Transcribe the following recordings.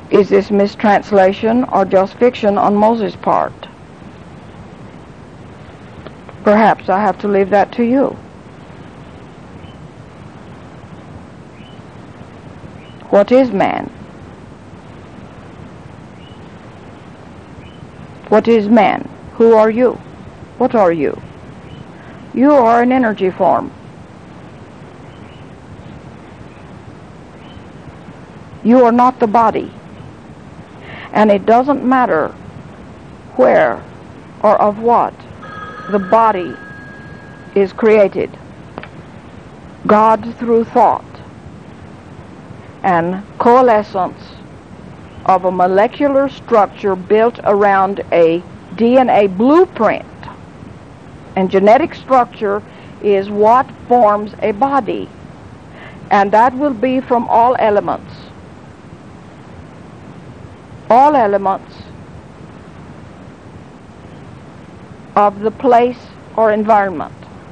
Is this mistranslation or just fiction on Moses' part? Perhaps I have to leave that to you. What is man? What is man? Who are you? What are you? You are an energy form. You are not the body. And it doesn't matter where or of what the body is created. God through thought and coalescence of a molecular structure built around a DNA blueprint. And genetic structure is what forms a body. And that will be from all elements. All elements of the place or environment.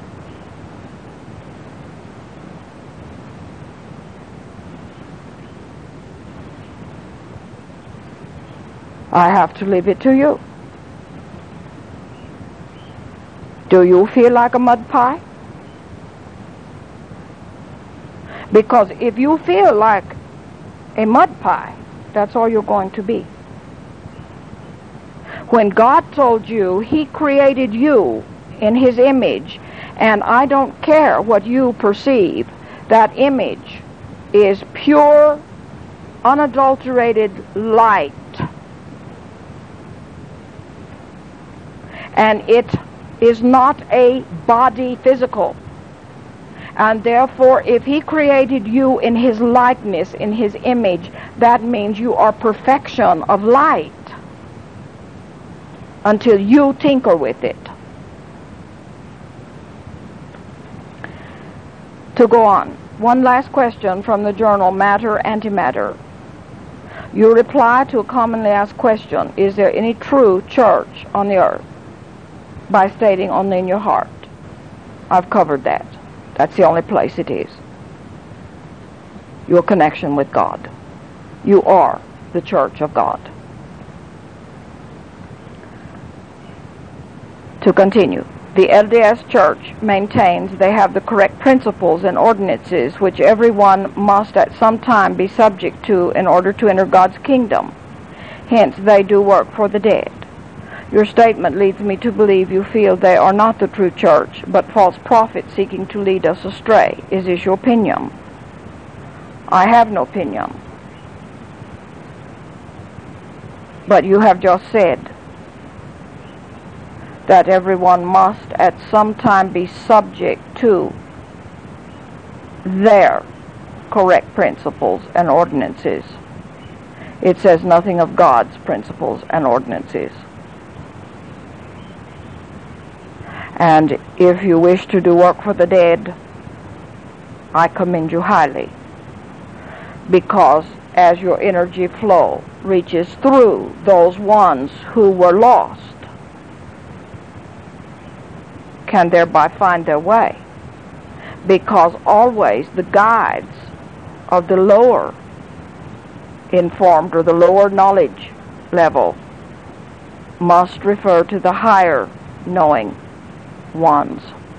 I have to leave it to you. Do you feel like a mud pie? Because if you feel like a mud pie, that's all you're going to be. When God told you He created you in His image, and I don't care what you perceive, that image is pure, unadulterated light. And it is not a body physical. And therefore, if He created you in His likeness, in His image, that means you are perfection of light until you tinker with it. To go on, one last question from the journal Matter Antimatter. You reply to a commonly asked question, is there any true church on the earth? By stating only in your heart. I've covered that. That's the only place it is. Your connection with God. You are the church of God. To continue, the LDS Church maintains they have the correct principles and ordinances which everyone must at some time be subject to in order to enter God's kingdom. Hence, they do work for the dead. Your statement leads me to believe you feel they are not the true church, but false prophets seeking to lead us astray. Is this your opinion? I have no opinion. But you have just said that everyone must at some time be subject to their correct principles and ordinances. It says nothing of God's principles and ordinances. And if you wish to do work for the dead, I commend you highly. Because as your energy flow reaches through those ones who were lost, can thereby find their way. Because always the guides of the lower informed or the lower knowledge level must refer to the higher knowing ones.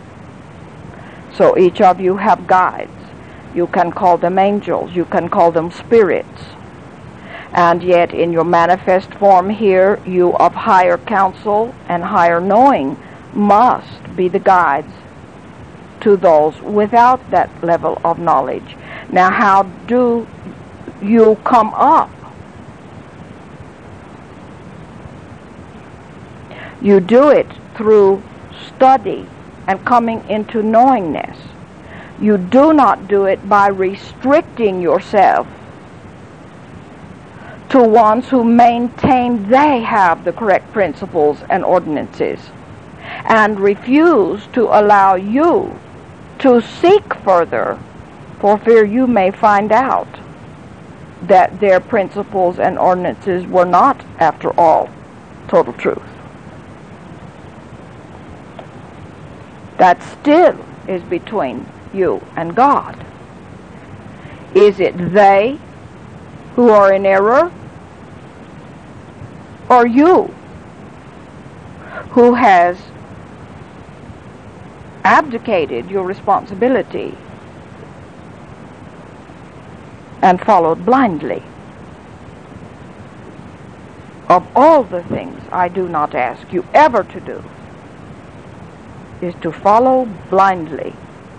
So each of you have guides. You can call them angels, you can call them spirits. And yet in your manifest form here, you of higher counsel and higher knowing must be the guides to those without that level of knowledge. Now, how do you come up? You do it through study and coming into knowingness. You do not do it by restricting yourself to ones who maintain they have the correct principles and ordinances and refuse to allow you to seek further for fear you may find out that their principles and ordinances were not, after all, total truth. That still is between you and God. Is it they who are in error, or you who has abdicated your responsibility and followed blindly? Of all the things I do not ask you ever to do is to follow blindly.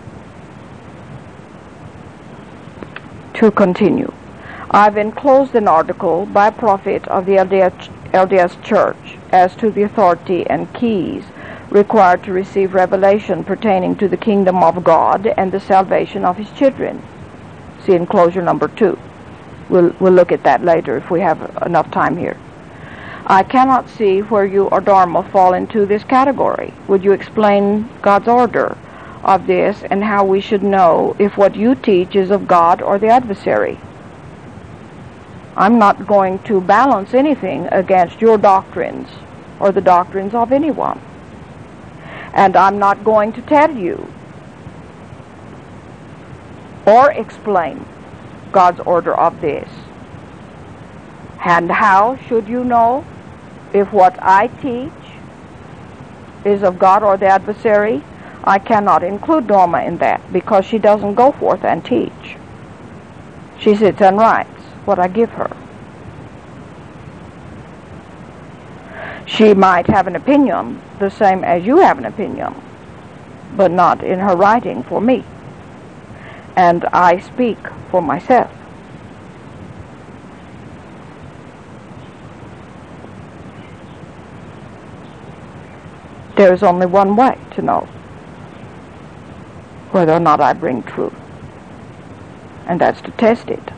To continue, I've enclosed an article by a prophet of the LDS Church as to the authority and keys required to receive revelation pertaining to the kingdom of God and the salvation of his children. See enclosure number 2. We'll look at that later if we have enough time here. I cannot see where you or Dharma fall into this category. Would you explain God's order of this and how we should know if what you teach is of God or the adversary? I'm not going to balance anything against your doctrines or the doctrines of anyone. And I'm not going to tell you or explain God's order of this. And how should you know if what I teach is of God or the adversary? I cannot include Norma in that because she doesn't go forth and teach. She sits and writes what I give her. She might have an opinion the same as you have an opinion, but not in her writing for me. And I speak for myself. There is only one way to know whether or not I bring truth, and that's to test it.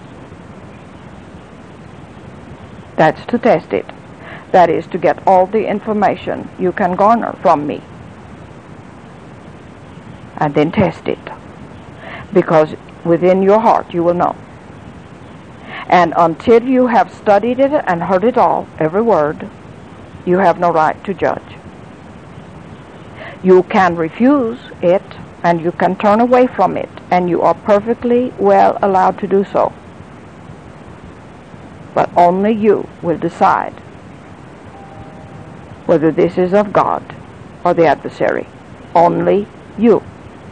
That's to test it. That is to get all the information you can garner from me, and then test it, because within your heart you will know. And until you have studied it and heard it all, every word, you have no right to judge. You can refuse it, and you can turn away from it, and you are perfectly well allowed to do so. But only you will decide whether this is of God or the adversary. Only you.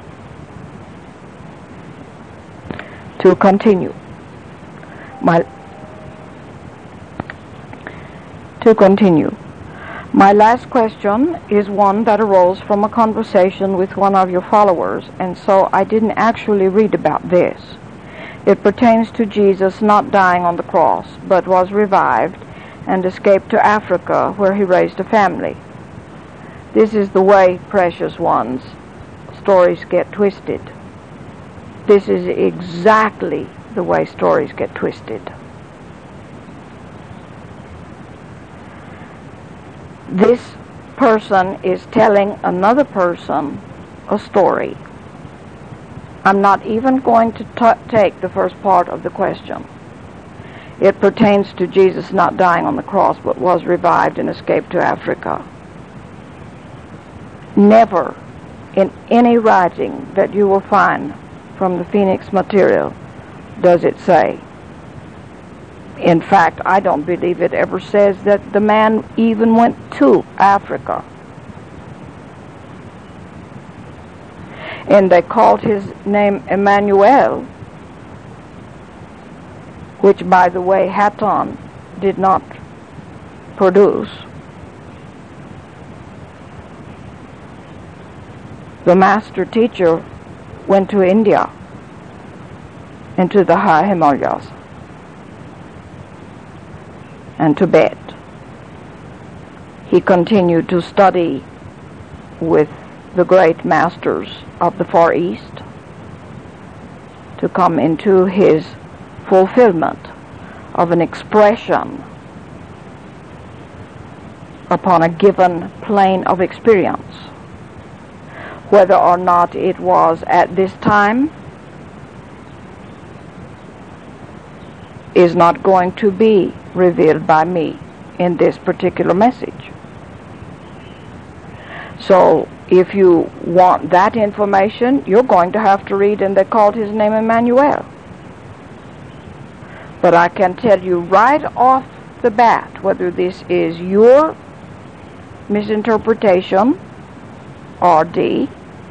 To continue. My last question is one that arose from a conversation with one of your followers, and so I didn't actually read about this. It pertains to Jesus not dying on the cross, but was revived and escaped to Africa, where he raised a family. This is the way, precious ones, stories get twisted. This is exactly the way stories get twisted. This person is telling another person a story. I'm not even going to take the first part of the question. It pertains to Jesus not dying on the cross, but was revived and escaped to Africa. Never in any writing that you will find from the Phoenix material does it say. In fact, I don't believe it ever says that the man even went to Africa. And they called his name Emmanuel, which, by the way, Hatton did not produce. The master teacher went to India, into the high Himalayas, and Tibet. He continued to study with the great masters of the Far East to come into his fulfillment of an expression upon a given plane of experience. Whether or not it was at this time is not going to be revealed by me in this particular message. So if you want that information, you're going to have to read, and they called his name Emmanuel. But I can tell you right off the bat whether this is your misinterpretation, or D,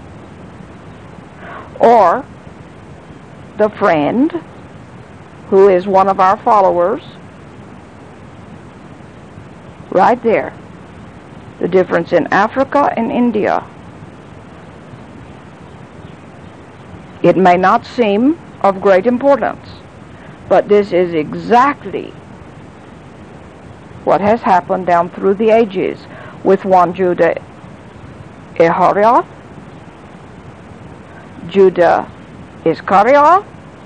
or the friend who is one of our followers. Right there. The difference in Africa and India. It may not seem of great importance, but this is exactly what has happened down through the ages with one Judah Iscariot, Judah Iscariot,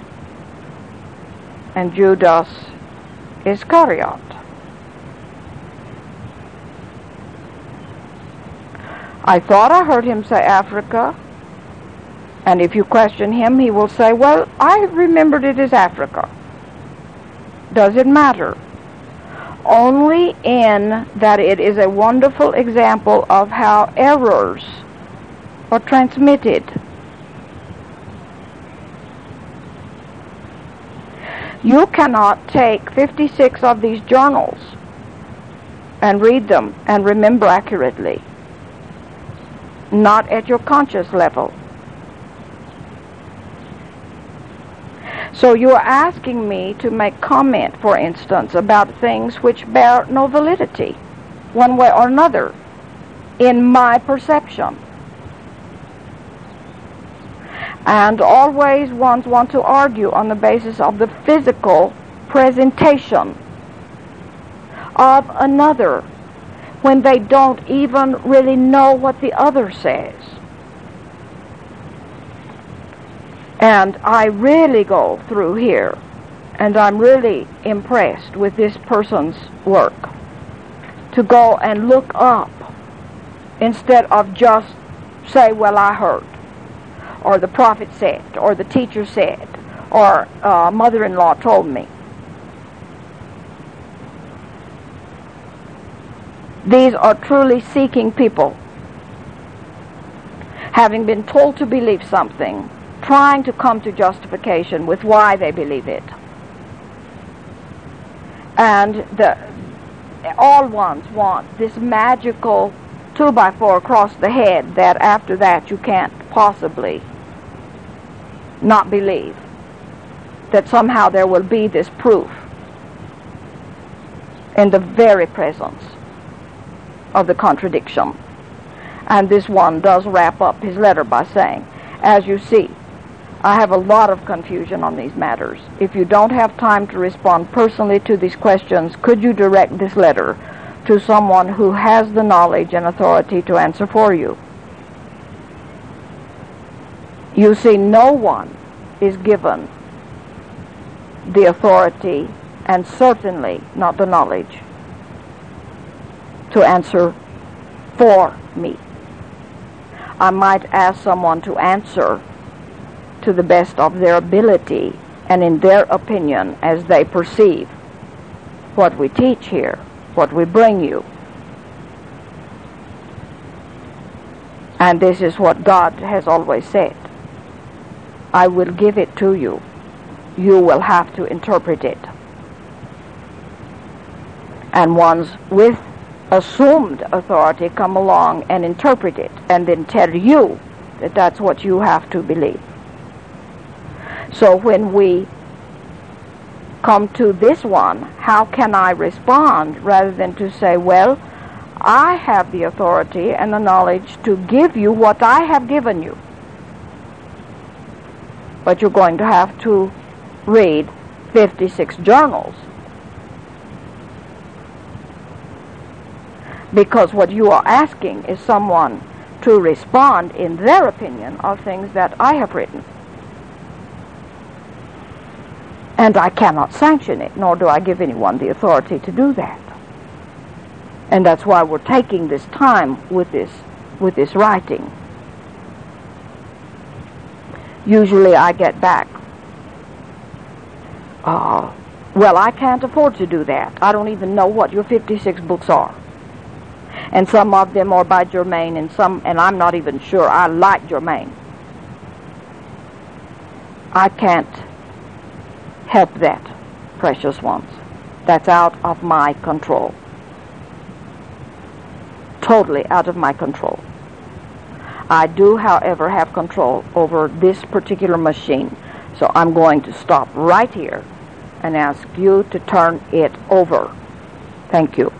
and Judas Iscariot. I thought I heard him say Africa, and if you question him, he will say, well, I remembered it as Africa. Does it matter? Only in that it is a wonderful example of how errors are transmitted. You cannot take 56 of these journals and read them and remember accurately. Not at your conscious level. So you are asking me to make comment, for instance, about things which bear no validity, one way or another, in my perception. And always ones want to argue on the basis of the physical presentation of another when they don't even really know what the other says. And I really go through here, and I'm really impressed with this person's work, to go and look up instead of just say, well, I heard, or the prophet said, or the teacher said, or mother-in-law told me. These are truly seeking people, having been told to believe something, trying to come to justification with why they believe it. And all ones want this magical 2x4 across the head that after that you can't possibly not believe, that somehow there will be this proof in the very presence of the contradiction. And this one does wrap up his letter by saying, as you see, I have a lot of confusion on these matters. If you don't have time to respond personally to these questions, could you direct this letter to someone who has the knowledge and authority to answer for you? You see, no one is given the authority and certainly not the knowledge to answer for me. I might ask someone to answer to the best of their ability and in their opinion as they perceive what we teach here, what we bring you. And this is what God has always said. I will give it to you. You will have to interpret it. And ones with assumed authority come along and interpret it and then tell you that that's what you have to believe. So when we come to this one, how can I respond rather than to say, well, I have the authority and the knowledge to give you what I have given you. But you're going to have to read 56 journals. Because what you are asking is someone to respond in their opinion of things that I have written. And I cannot sanction it, nor do I give anyone the authority to do that. And that's why we're taking this time with this writing. Usually I get back, well, I can't afford to do that. I don't even know what your 56 books are. And some of them are by Germain, and I'm not even sure I like Germain. I can't help that, precious ones. That's out of my control. Totally out of my control. I do, however, have control over this particular machine. So I'm going to stop right here and ask you to turn it over. Thank you.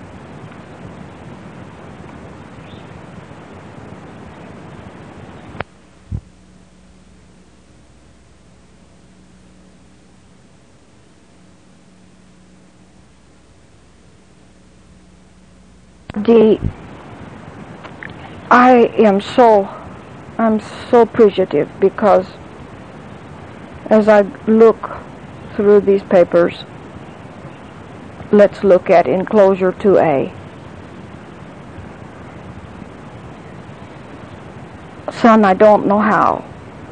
I'm so appreciative because as I look through these papers, let's look at enclosure 2A. Son, I don't know how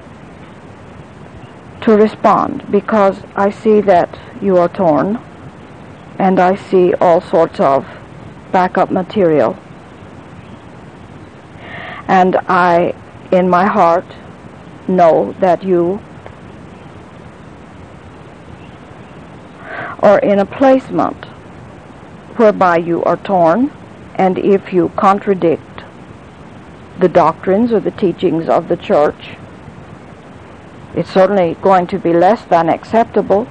to respond because I see that you are torn and I see all sorts of backup material. And I, in my heart, know that you are in a placement whereby you are torn, and if you contradict the doctrines or the teachings of the church, it's certainly going to be less than acceptable.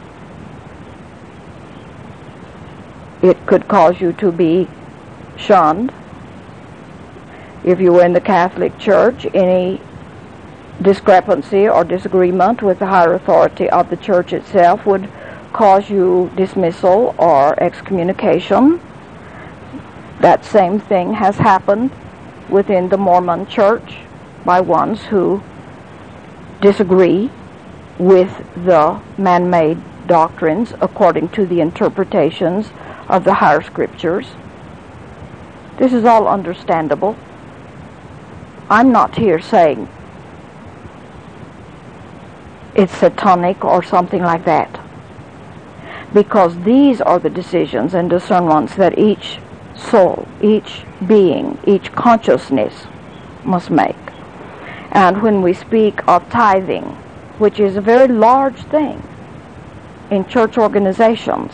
It could cause you to be shunned. If you were in the Catholic Church, any discrepancy or disagreement with the higher authority of the church itself would cause you dismissal or excommunication. That same thing has happened within the Mormon Church by ones who disagree with the man-made doctrines according to the interpretations of the higher scriptures. This is all understandable. I'm not here saying it's satanic or something like that, because these are the decisions and discernments that each soul, each being, each consciousness must make. And when we speak of tithing, which is a very large thing in church organizations,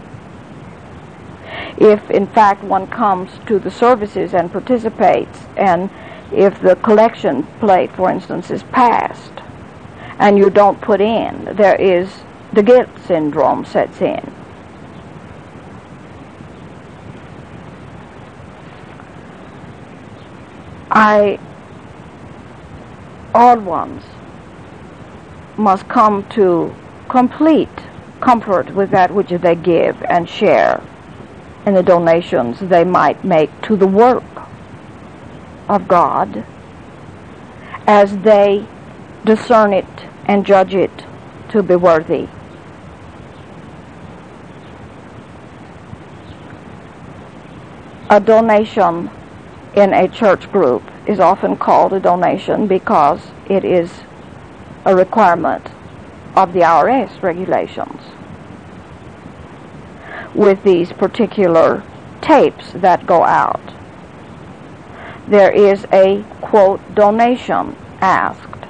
if in fact one comes to the services and participates, and if the collection plate, for instance, is passed and you don't put in, there is the guilt syndrome sets in. All ones must come to complete comfort with that which they give and share in the donations they might make to the work of God as they discern it and judge it to be worthy. A donation in a church group is often called a donation because it is a requirement of the IRS regulations. With these particular tapes that go out, there is a, quote, donation asked,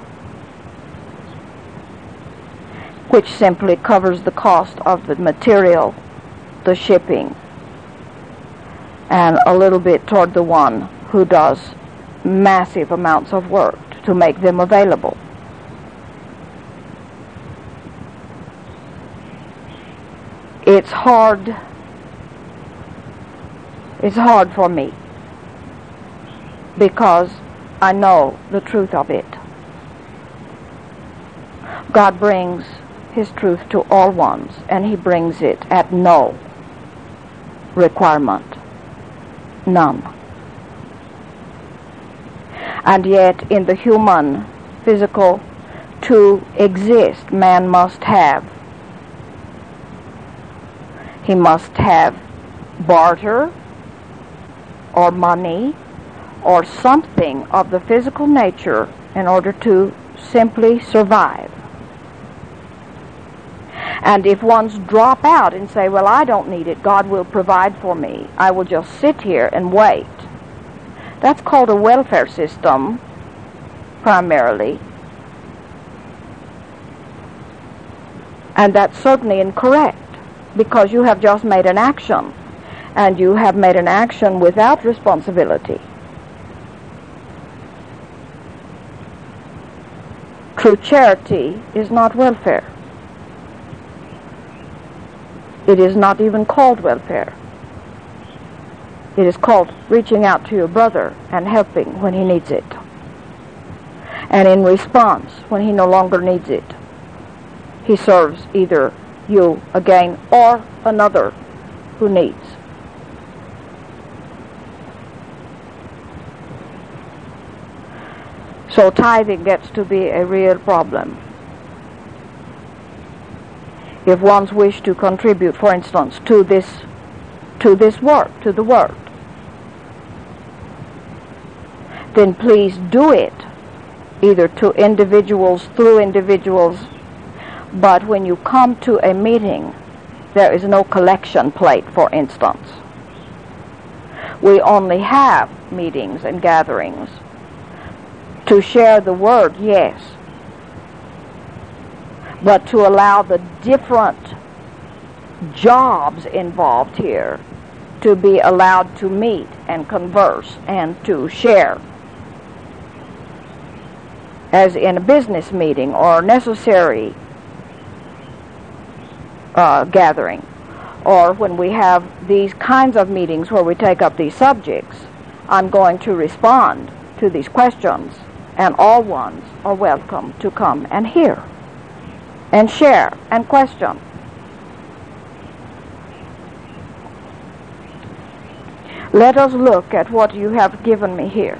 which simply covers the cost of the material, the shipping, and a little bit toward the one who does massive amounts of work to make them available. It's hard for me because I know the truth of it. God brings His truth to all ones, and He brings it at no requirement. None. And yet, in the human, physical, to exist, man must have. He must have barter, or money, or something of the physical nature in order to simply survive. And if ones drop out and say, well, I don't need it, God will provide for me, I will just sit here and wait, that's called a welfare system, primarily. And that's certainly incorrect. because you have just made an action, and you have made an action without responsibility. True charity is not welfare. It is not even called welfare. It is called reaching out to your brother and helping when he needs it, and in response when he no longer needs it. He serves either you again or another who needs. So tithing gets to be a real problem. If one's wish to contribute, for instance, to this work, to the Word, then please do it, either to individuals, through individuals, but when you come to a meeting, there is no collection plate, for instance. We only have meetings and gatherings to share the Word, yes, but to allow the different jobs involved here to be allowed to meet and converse and to share, as in a business meeting or necessary gathering, or when we have these kinds of meetings where we take up these subjects, I'm going to respond to these questions, and all ones are welcome to come and hear and share and question. Let us look at what you have given me here.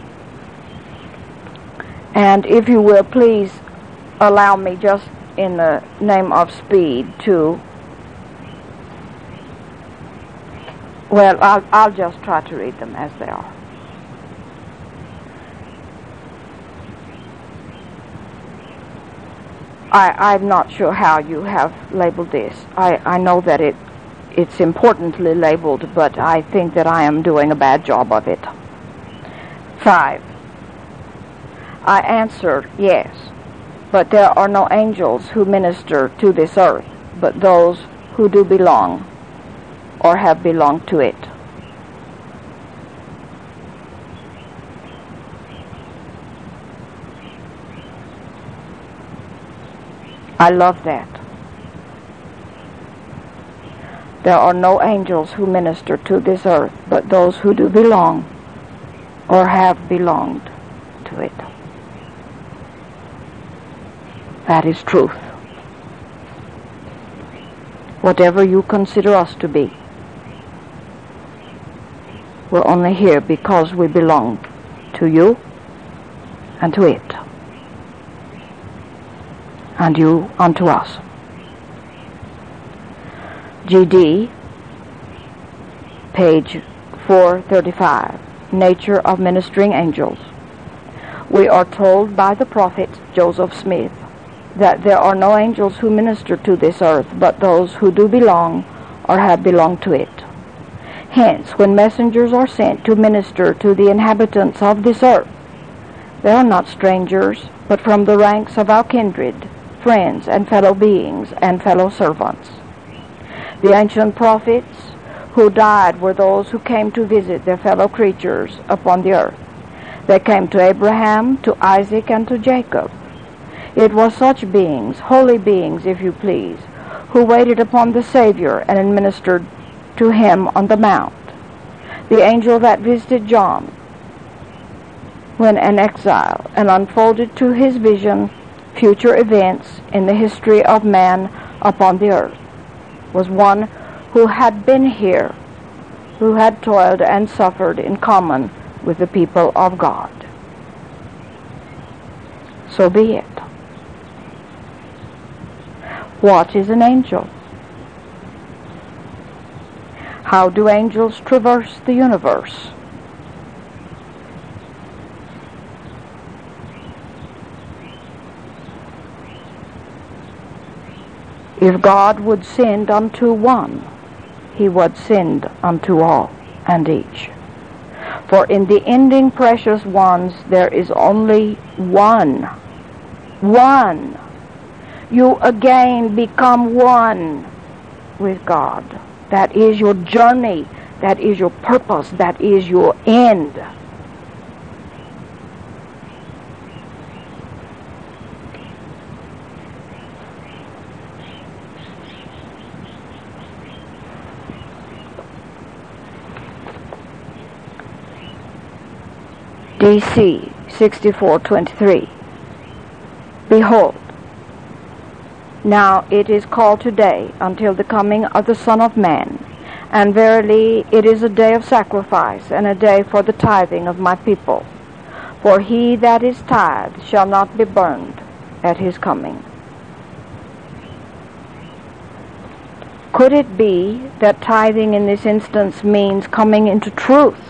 And if you will, please allow me, just in the name of speed, to, well, I'll just try to read them as they are. I'm not sure how you have labeled this. I know that it's importantly labeled, but I think that I am doing a bad job of it. 5. I answer, yes, but there are no angels who minister to this earth, but those who do belong or have belonged to it. I love that. There are no angels who minister to this earth, but those who do belong or have belonged to it. That is truth. Whatever you consider us to be, we're only here because we belong to you and to it, and you unto us. GD, page 435, Nature of Ministering Angels. We are told by the prophet Joseph Smith that there are no angels who minister to this earth, but those who do belong or have belonged to it. Hence, when messengers are sent to minister to the inhabitants of this earth, they are not strangers, but from the ranks of our kindred, friends, and fellow beings, and fellow servants. The ancient prophets who died were those who came to visit their fellow creatures upon the earth. They came to Abraham, to Isaac, and to Jacob. It was such beings, holy beings, if you please, who waited upon the Savior and administered to him on the mount. The angel that visited John when an exile and unfolded to his vision future events in the history of man upon the earth was one who had been here, who had toiled and suffered in common with the people of God. So be it. What is an angel? How do angels traverse the universe? If God would send unto one, he would send unto all and each. For in the ending precious ones there is only one. One. You again become one. with God. That is your journey. That is your purpose. That is your end. DC 64:23. Behold, now it is called today until the coming of the Son of Man, and verily it is a day of sacrifice, and a day for the tithing of my people. For he that is tithed shall not be burned at his coming. Could it be that tithing in this instance means coming into truth?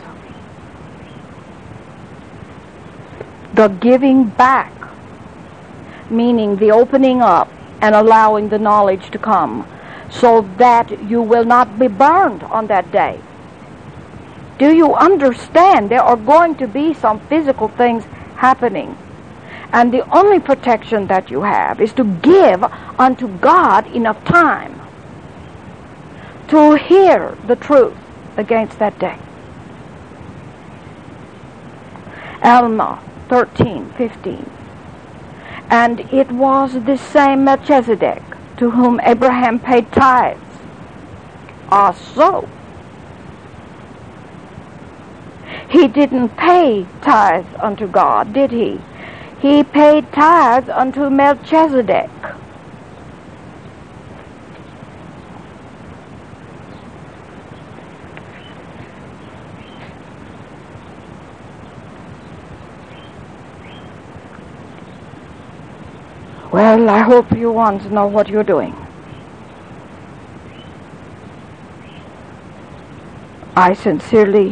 The giving back, meaning the opening up and allowing the knowledge to come, so that you will not be burned on that day. Do you understand? There are going to be some physical things happening, and the only protection that you have is to give unto God enough time to hear the truth against that day. Alma 13:15. And it was this same Melchizedek to whom Abraham paid tithes. So he didn't pay tithes unto God, did he? He paid tithes unto Melchizedek. Well, I hope you want to know what you're doing. I sincerely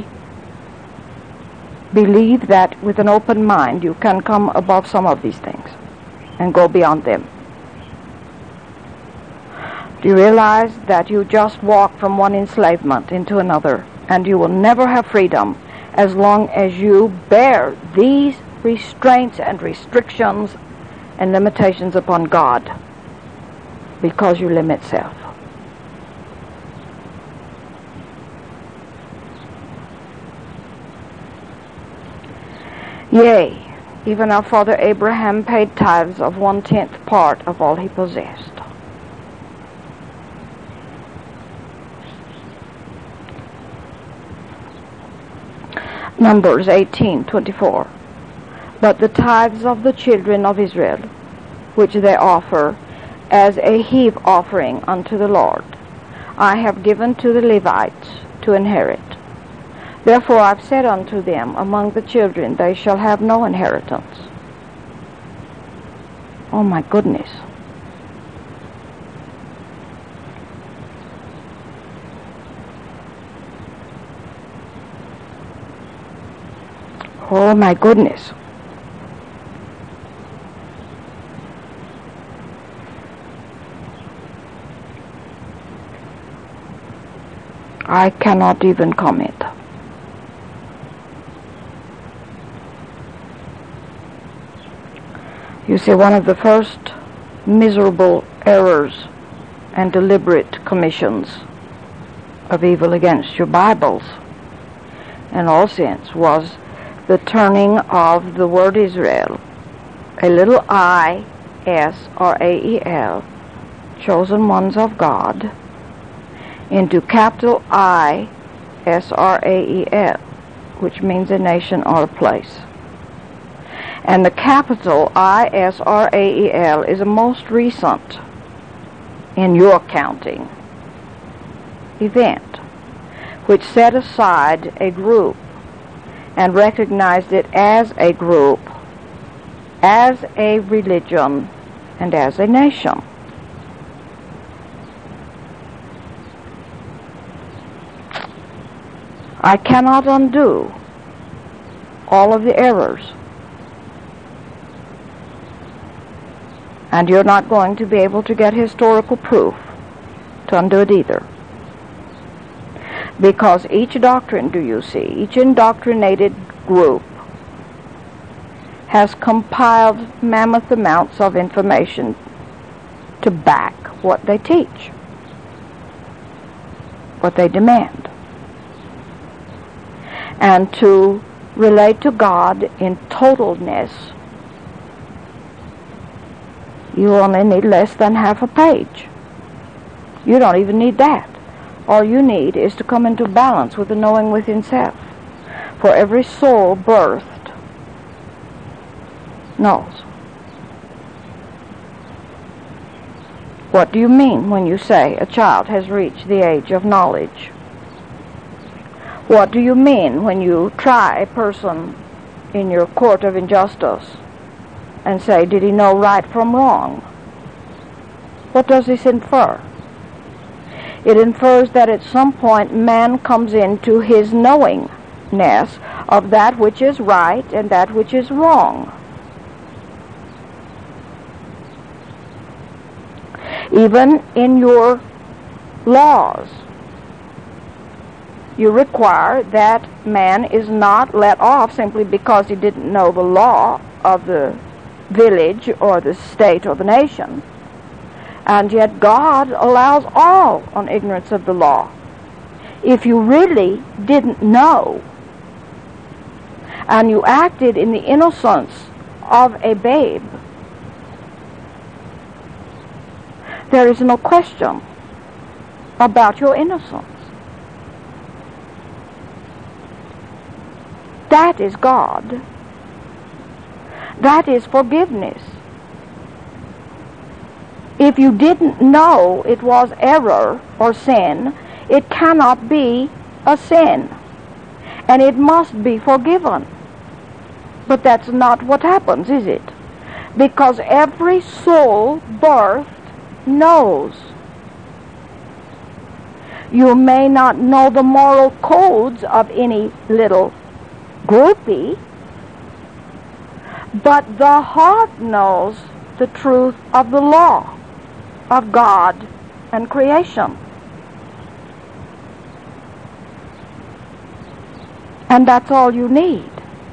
believe that with an open mind you can come above some of these things and go beyond them. Do you realize that you just walk from one enslavement into another, and you will never have freedom as long as you bear these restraints and restrictions and limitations upon God, because you limit self. Yea, even our father Abraham paid tithes of 1/10 part of all he possessed. Numbers 18:24. But the tithes of the children of Israel, which they offer as a heave offering unto the Lord, I have given to the Levites to inherit. Therefore I've said unto them, among the children they shall have no inheritance. Oh my goodness. Oh my goodness. I cannot even comment. You see, one of the first miserable errors and deliberate commissions of evil against your Bibles, in all sense, was the turning of the word Israel, a little I, S-R-A-E-L, chosen ones of God, into capital I, S-R-A-E-L, which means a nation or a place. And the capital I, S-R-A-E-L is a most recent, in your counting, event, which set aside a group and recognized it as a group, as a religion, and as a nation. I cannot undo all of the errors. And you're not going to be able to get historical proof to undo it either. Because each doctrine, do you see, each indoctrinated group has compiled mammoth amounts of information to back what they teach. what they demand. And to relate to God in totalness, you only need less than half a page. You don't even need that. All you need is to come into balance with the knowing within self. For every soul birthed knows. What do you mean when you say a child has reached the age of knowledge? What do you mean when you try a person in your court of injustice and say, did he know right from wrong? What does this infer? It infers that at some point man comes into his knowingness of that which is right and that which is wrong. Even in your laws, you require that man is not let off simply because he didn't know the law of the village or the state or the nation. And yet God allows all on ignorance of the law. If you really didn't know and you acted in the innocence of a babe, there is no question about your innocence. That is God. That is forgiveness. If you didn't know it was error or sin, it cannot be a sin. And it must be forgiven. But that's not what happens, is it? Because every soul birthed knows. You may not know the moral codes of any little groupie, but the heart knows the truth of the law of God and creation. And that's all you need.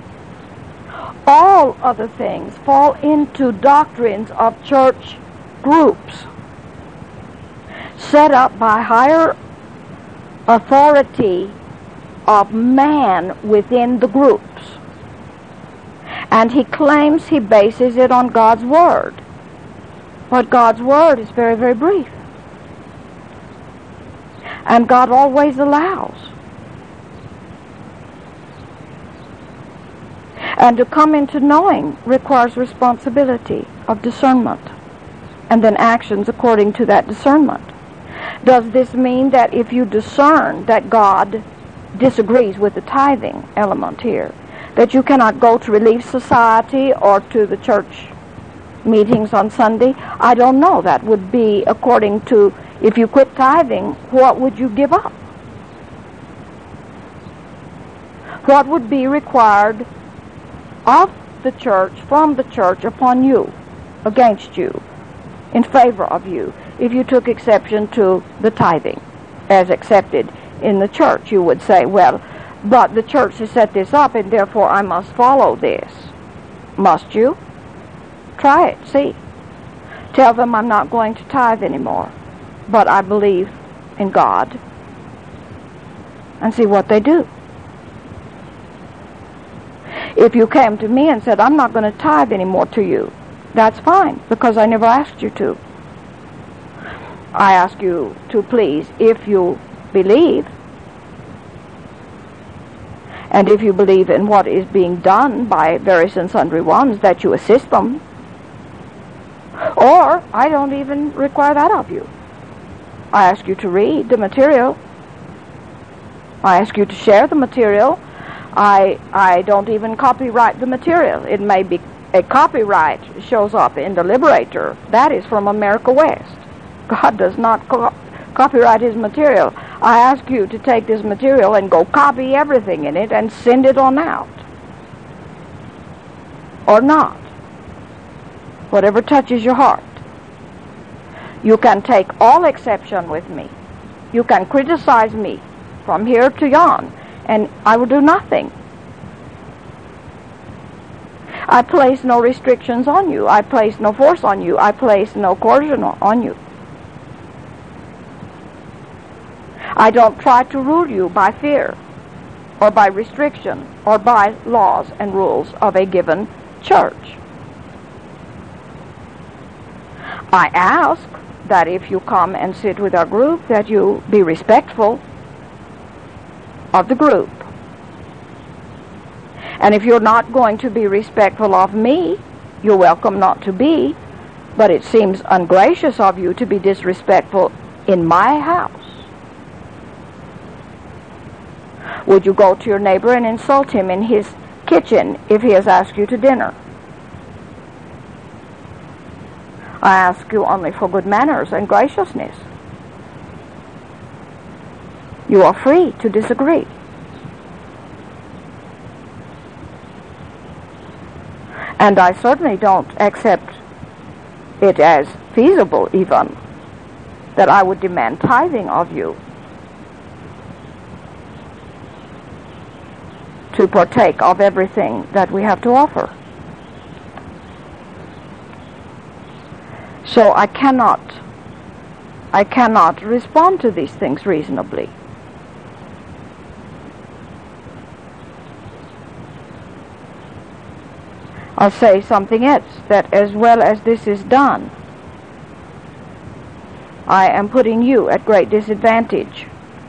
All other things fall into doctrines of church groups set up by higher authority of man within the groups. And he claims he bases it on God's Word. But God's Word is very, very brief. And God always allows. And to come into knowing requires responsibility of discernment, and then actions according to that discernment. Does this mean that if you discern that God disagrees with the tithing element here, that you cannot go to Relief Society or to the church meetings on Sunday? I don't know. That would be according to, if you quit tithing, what would you give up? What would be required of the church, from the church, upon you, against you, in favor of you, if you took exception to the tithing as accepted in the church? You would say, well, but the church has set this up and therefore I must follow this. Must you? Try it, see. Tell them I'm not going to tithe anymore, but I believe in God, and see what they do. If you came to me and said, I'm not going to tithe anymore to you, that's fine, because I never asked you to. I ask you to please, if you believe, and if you believe in what is being done by various and sundry ones, that you assist them. Or, I don't even require that of you. I ask you to read the material. I ask you to share the material. I don't even copyright the material. It may be a copyright shows up in the Liberator. That is from America West. God does not copyright his material. I ask you to take this material and go copy everything in it and send it on out. Or not. Whatever touches your heart. You can take all exception with me. You can criticize me from here to yon, and I will do nothing. I place no restrictions on you. I place no force on you. I place no coercion on you. I don't try to rule you by fear or by restriction or by laws and rules of a given church. I ask that if you come and sit with our group, that you be respectful of the group. And if you're not going to be respectful of me, you're welcome not to be, but it seems ungracious of you to be disrespectful in my house. Would you go to your neighbor and insult him in his kitchen if he has asked you to dinner? I ask you only for good manners and graciousness. You are free to disagree. And I certainly don't accept it as feasible even that I would demand tithing of you to partake of everything that we have to offer. So I cannot respond to these things reasonably. I'll say something else, that as well as this is done, I am putting you at great disadvantage,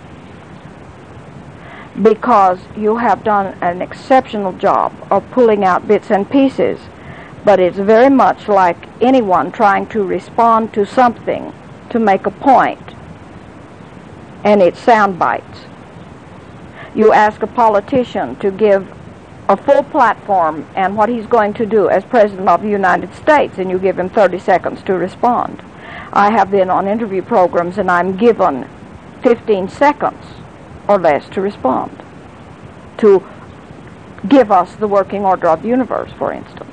because you have done an exceptional job of pulling out bits and pieces, but it's very much like anyone trying to respond to something to make a point, and it's sound bites. You ask a politician to give a full platform and what he's going to do as President of the United States, and you give him 30 seconds to respond. I have been on interview programs and I'm given 15 seconds or less to respond, to give us the working order of the universe, for instance.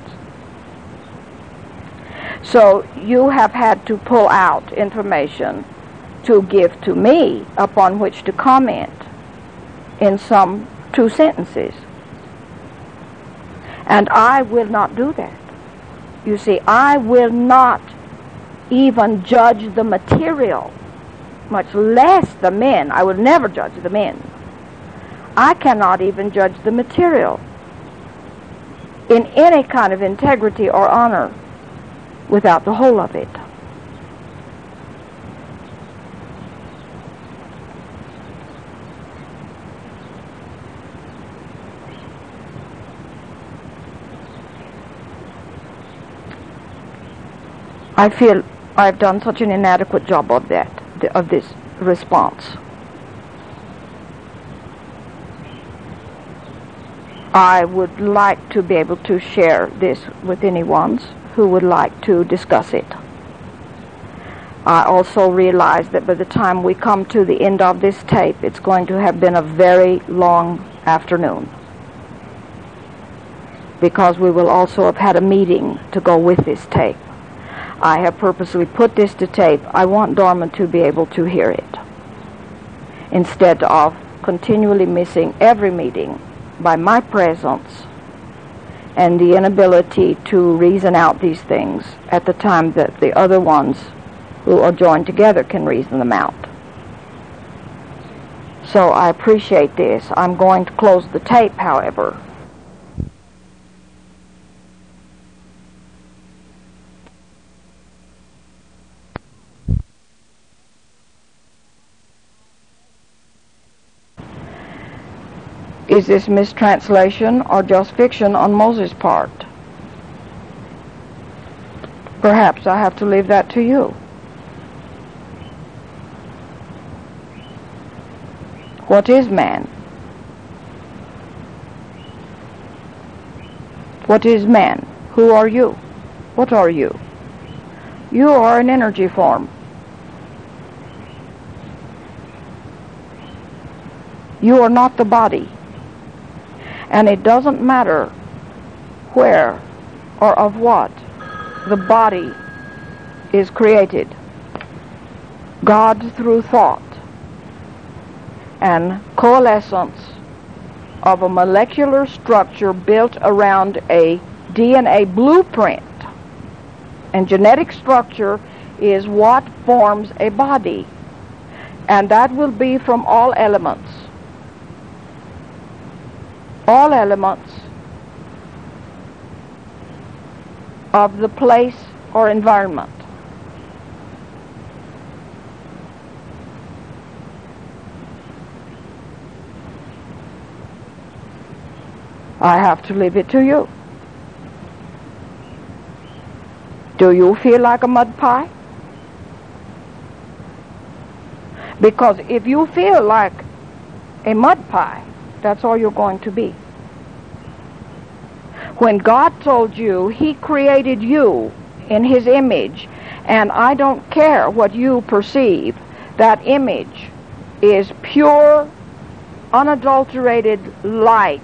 So you have had to pull out information to give to me upon which to comment in some 2 sentences. And I will not do that. You see, I will not even judge the material, much less the men. I will never judge the men. I cannot even judge the material in any kind of integrity or honor without the whole of it. I feel I've done such an inadequate job of that, of this response. I would like to be able to share this with anyone who would like to discuss it. I also realize that by the time we come to the end of this tape, it's going to have been a very long afternoon, because we will also have had a meeting to go with this tape. I have purposely put this to tape. I want Dorman to be able to hear it, instead of continually missing every meeting by my presence and the inability to reason out these things at the time that the other ones who are joined together can reason them out. So I appreciate this. I'm going to close the tape, however. Is this mistranslation or just fiction on Moses' part? Perhaps I have to leave that to you. What is man? What is man? Who are you? What are you? You are an energy form. You are not the body. And it doesn't matter where or of what the body is created. God, through thought and coalescence of a molecular structure built around a DNA blueprint, and genetic structure is what forms a body. And that will be from all elements of the place or environment. I have to leave it to you. Do you feel like a mud pie? Because if you feel like a mud pie, that's all you're going to be. When God told you He created you in His image, and I don't care what you perceive, that image is pure, unadulterated light.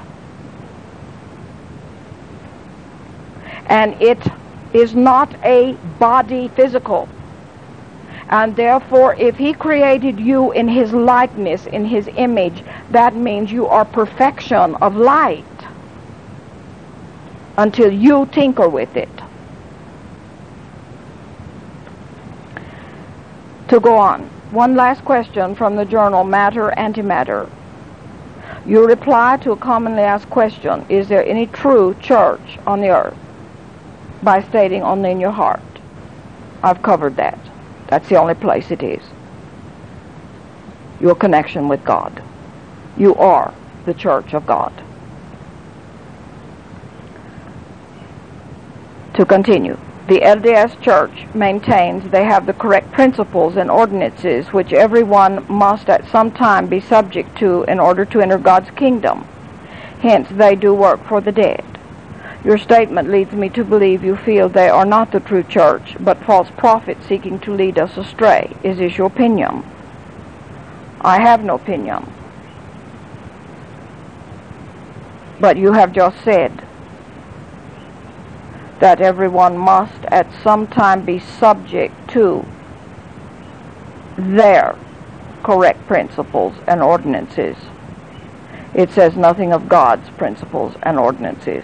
And it is not a body physical. And therefore, if He created you in His likeness, in His image, that means you are perfection of light until you tinker with it. To go on, one last question from the journal Matter Antimatter. You reply to a commonly asked question, is there any true church on the earth? By stating only in your heart. I've covered that. That's the only place it is. Your connection with God. You are the church of God. To continue, the LDS Church maintains they have the correct principles and ordinances which everyone must at some time be subject to in order to enter God's kingdom. Hence, they do work for the dead. Your statement leads me to believe you feel they are not the true church, but false prophets seeking to lead us astray. Is this your opinion? I have no opinion. But you have just said that everyone must at some time be subject to their correct principles and ordinances. It says nothing of God's principles and ordinances.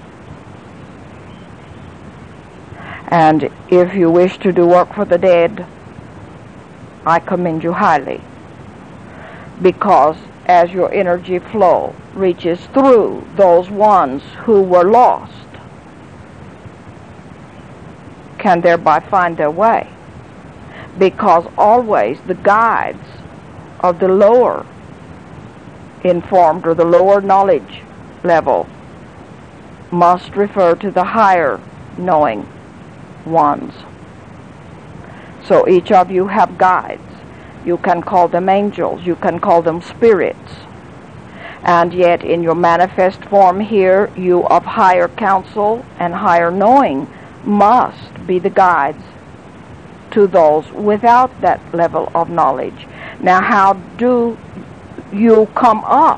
And if you wish to do work for the dead, I commend you highly. Because as your energy flow reaches through those ones who were lost, can thereby find their way. Because always the guides of the lower informed or the lower knowledge level must refer to the higher knowing ones. So each of you have guides. You can call them angels, you can call them spirits. And yet in your manifest form here, you of higher counsel and higher knowing must be the guides to those without that level of knowledge. Now, how do you come up?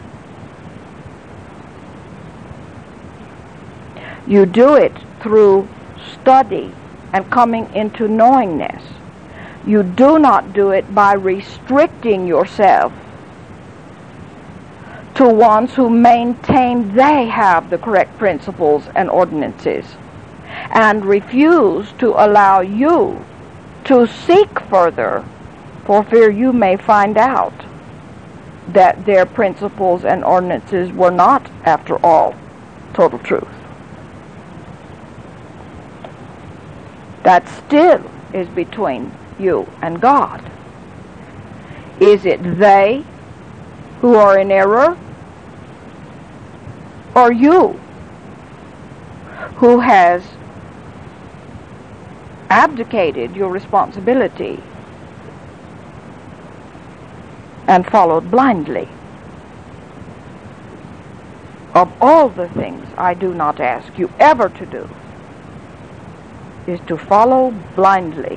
You do it through study and coming into knowingness. You do not do it by restricting yourself to ones who maintain they have the correct principles and ordinances and refuse to allow you to seek further for fear you may find out that their principles and ordinances were not, after all, total truth. That still is between you and God. Is it they who are in error, or you who has abdicated your responsibility and followed blindly? Of all the things I do not ask you ever to do is to follow blindly.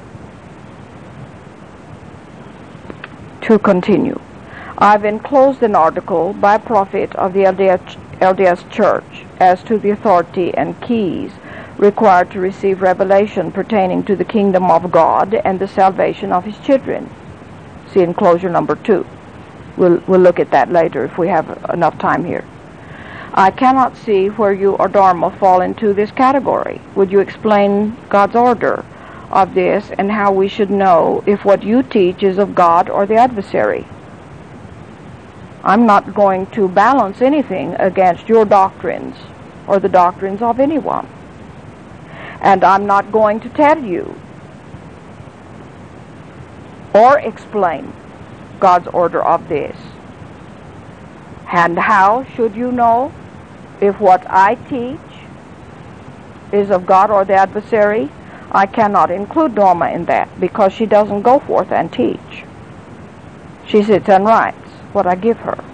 To continue, I've enclosed an article by a prophet of the LDS Church as to the authority and keys required to receive revelation pertaining to the kingdom of God and the salvation of His children. See enclosure number 2. We'll look at that later if we have enough time here. I cannot see where you or Dharma fall into this category. Would you explain God's order of this and how we should know if what you teach is of God or the adversary. I'm not going to balance anything against your doctrines or the doctrines of anyone. And I'm not going to tell you or explain God's order of this. And how should you know if what I teach is of God or the adversary? I cannot include Norma in that because she doesn't go forth and teach. She sits and writes what I give her.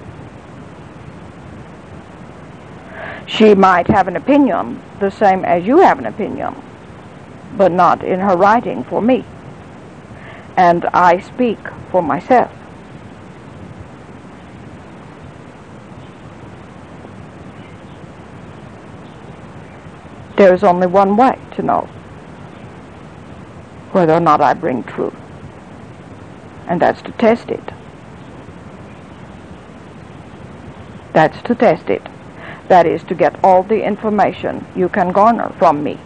She might have an opinion the same as you have an opinion, but not in her writing for me. And I speak for myself. There is only one way to know whether or not I bring truth, and that's to test it. That's to test it. That is to get all the information you can garner from me,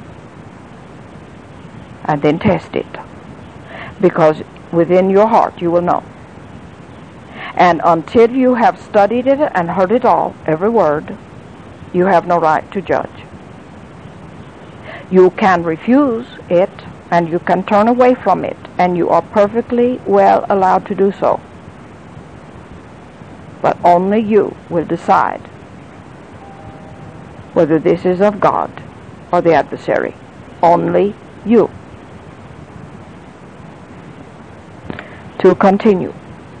and then test it. Because within your heart you will know. And until you have studied it and heard it all, every word, you have no right to judge. You can refuse it, and you can turn away from it, and you are perfectly well allowed to do so. But only you will decide whether this is of God or the adversary. Only you. To continue.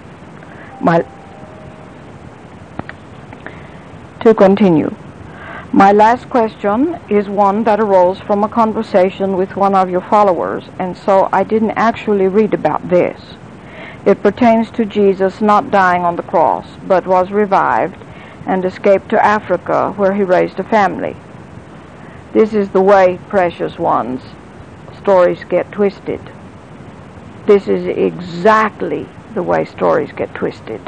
My last question is one that arose from a conversation with one of your followers, and so I didn't actually read about this. It pertains to Jesus not dying on the cross, but was revived and escaped to Africa, where he raised a family. This is the way, precious ones, stories get twisted. This is exactly the way stories get twisted.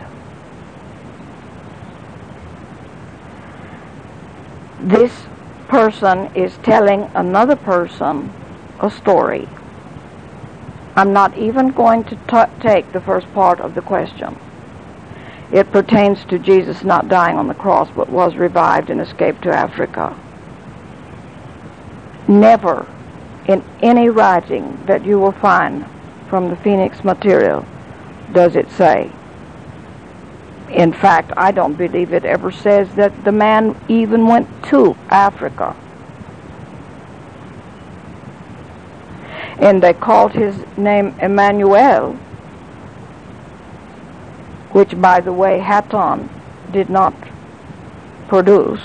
This person is telling another person a story. I'm not even going to take the first part of the question. It pertains to Jesus not dying on the cross, but was revived and escaped to Africa. Never in any writing that you will find from the Phoenix material does it say. In fact, I don't believe it ever says that the man even went to Africa. And they called his name Emmanuel, which, by the way, Hatton did not produce.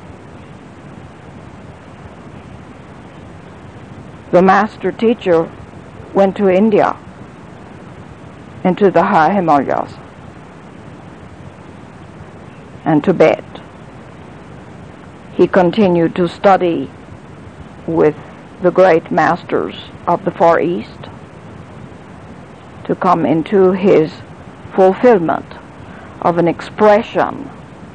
The master teacher went to India, into the high Himalayas, and Tibet. He continued to study with the great masters of the Far East to come into his fulfillment of an expression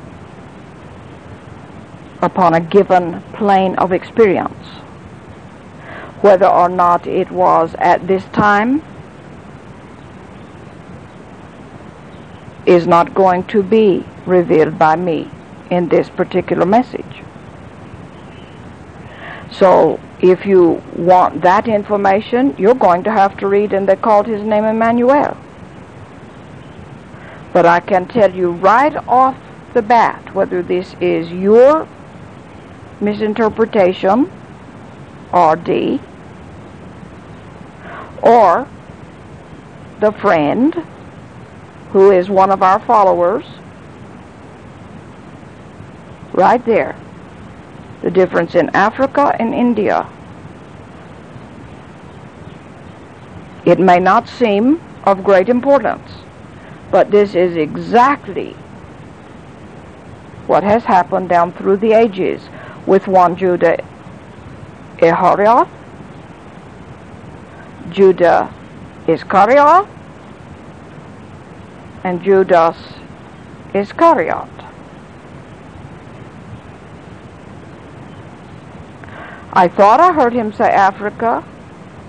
upon a given plane of experience. Whether or not it was at this time is not going to be revealed by me in this particular message. So if you want that information, you're going to have to read, and they called his name Emmanuel. But I can tell you right off the bat whether this is your misinterpretation, RD, or the friend who is one of our followers. Right there. The difference in Africa and India. It may not seem of great importance, but this is exactly what has happened down through the ages with one Judah Iscariot, Judah Iscariot, and Judas Iscariot. I thought I heard him say Africa,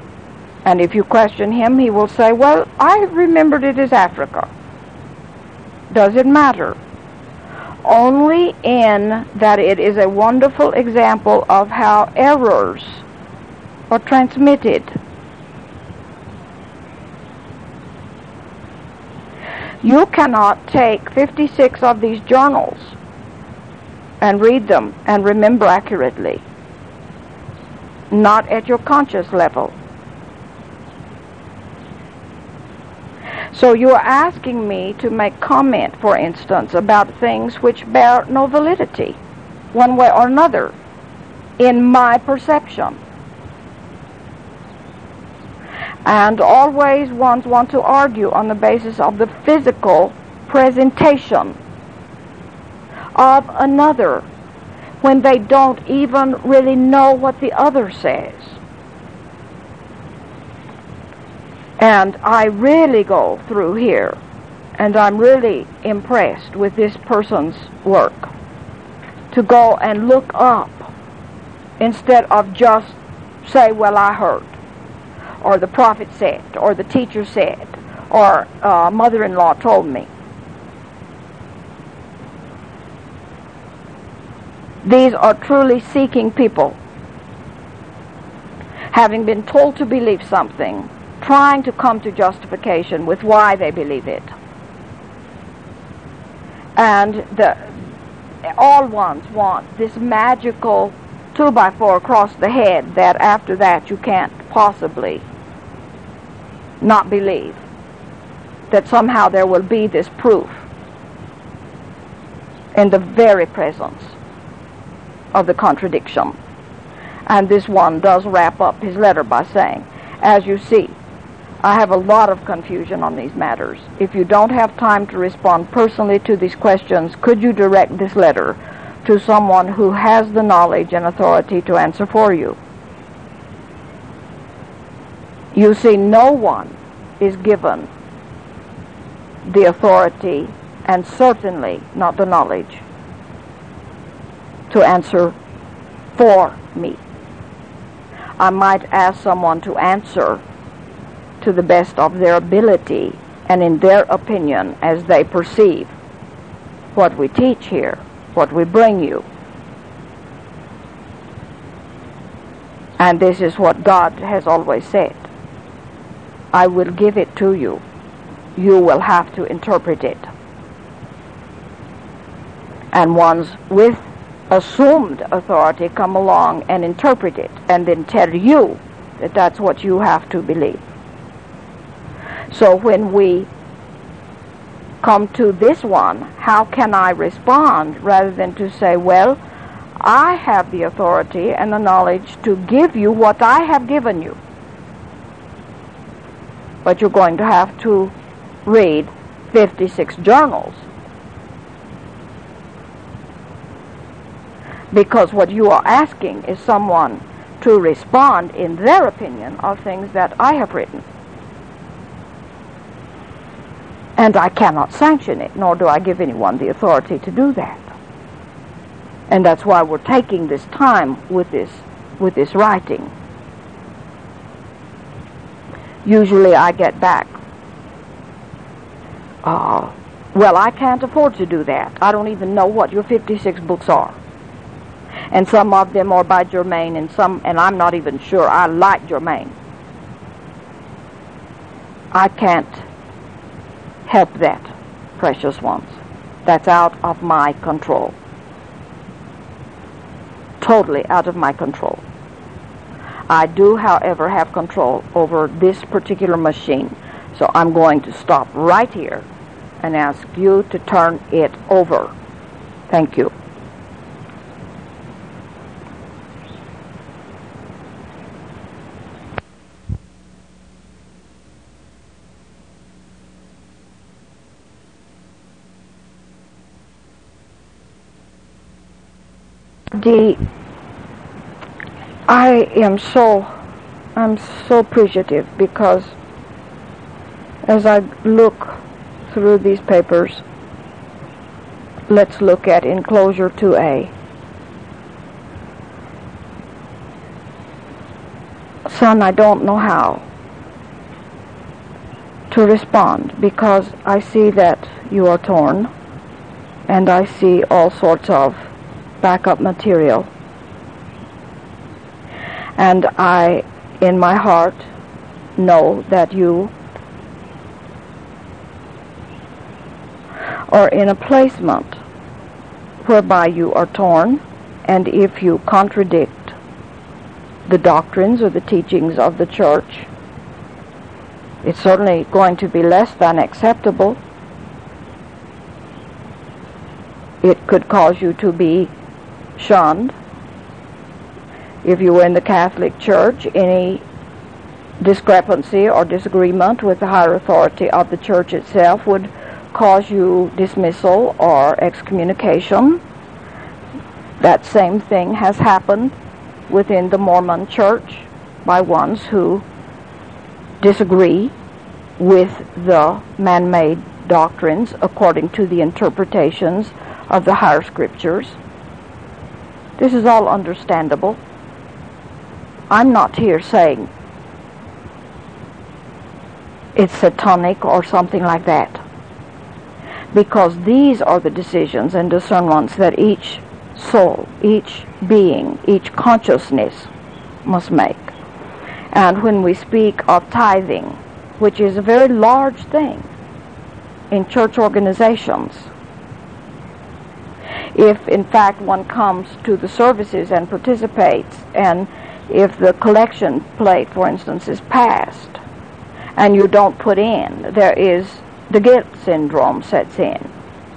And if you question him, he will say, well, I remembered it as Africa. Does it matter? Only in that it is a wonderful example of how errors are transmitted. You cannot take 56 of these journals and read them and remember accurately. Not at your conscious level. So you are asking me to make comment, for instance, about things which bear no validity, one way or another, in my perception. And always ones want to argue on the basis of the physical presentation of another when they don't even really know what the other says. And I really go through here, and I'm really impressed with this person's work, to go and look up instead of just say, well, I heard, or the prophet said, or the teacher said, or mother-in-law told me. These are truly seeking people, having been told to believe something, trying to come to justification with why they believe it. And all ones want this magical 2x4 across the head that after that you can't possibly not believe, that somehow there will be this proof in the very presence of the contradiction. And this one does wrap up his letter by saying, as you see, I have a lot of confusion on these matters. If you don't have time to respond personally to these questions, could you direct this letter to someone who has the knowledge and authority to answer for you? You see, no one is given the authority and certainly not the knowledge to answer for me. I might ask someone to answer to the best of their ability and in their opinion as they perceive what we teach here, what we bring you. And this is what God has always said. I will give it to you. You will have to interpret it. And ones with assumed authority come along and interpret it and then tell you that that's what you have to believe. So when we come to this one, how can I respond rather than to say, well, I have the authority and the knowledge to give you what I have given you. But you're going to have to read 56 journals. Because what you are asking is someone to respond in their opinion of things that I have written. And I cannot sanction it, nor do I give anyone the authority to do that. And that's why we're taking this time with this writing. Usually I get back, well, I can't afford to do that. I don't even know what your 56 books are. And some of them are by Germain, and I'm not even sure I like Germain. I can't help that, precious ones. That's out of my control. Totally out of my control. I do, however, have control over this particular machine. So I'm going to stop right here and ask you to turn it over. Thank you. I'm so appreciative because as I look through these papers, let's look at enclosure 2A. Son, I don't know how to respond, because I see that you are torn, and I see all sorts of backup material. And I, in my heart, know that you are in a placement whereby you are torn, and if you contradict the doctrines or the teachings of the church, it's certainly going to be less than acceptable. It could cause you to be shunned. If you were in the Catholic Church, any discrepancy or disagreement with the higher authority of the church itself would cause you dismissal or excommunication. That same thing has happened within the Mormon Church by ones who disagree with the man-made doctrines according to the interpretations of the higher scriptures. This is all understandable. I'm not here saying it's satanic or something like that, because these are the decisions and discernments that each soul, each being, each consciousness must make. And when we speak of tithing, which is a very large thing in church organizations, if in fact one comes to the services and participates, and if the collection plate, for instance, is passed, and you don't put in, there is the guilt syndrome sets in.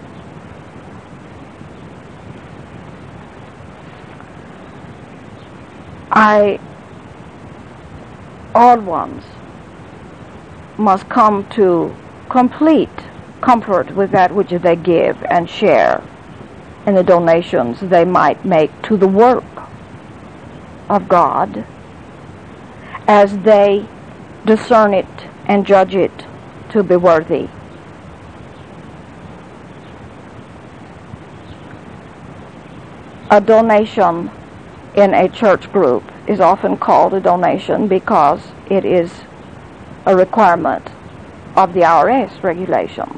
All ones must come to complete comfort with that which they give and share in the donations they might make to the work of God as they discern it and judge it to be worthy. A donation in a church group is often called a donation because it is a requirement of the IRS regulations.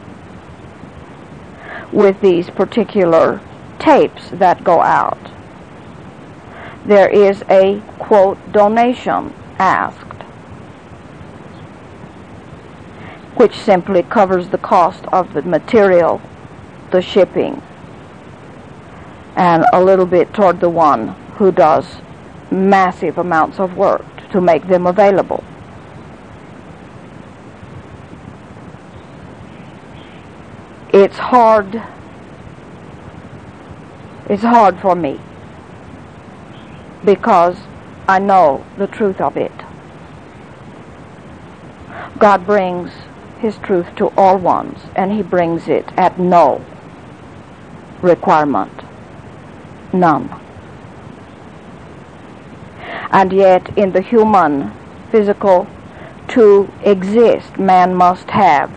With these particular tapes that go out, there is a, quote, donation asked, which simply covers the cost of the material, the shipping, and a little bit toward the one who does massive amounts of work to make them available. It's hard for me because I know the truth of it. God brings His truth to all ones, and He brings it at no requirement, none. And yet in the human, physical, to exist, man must have.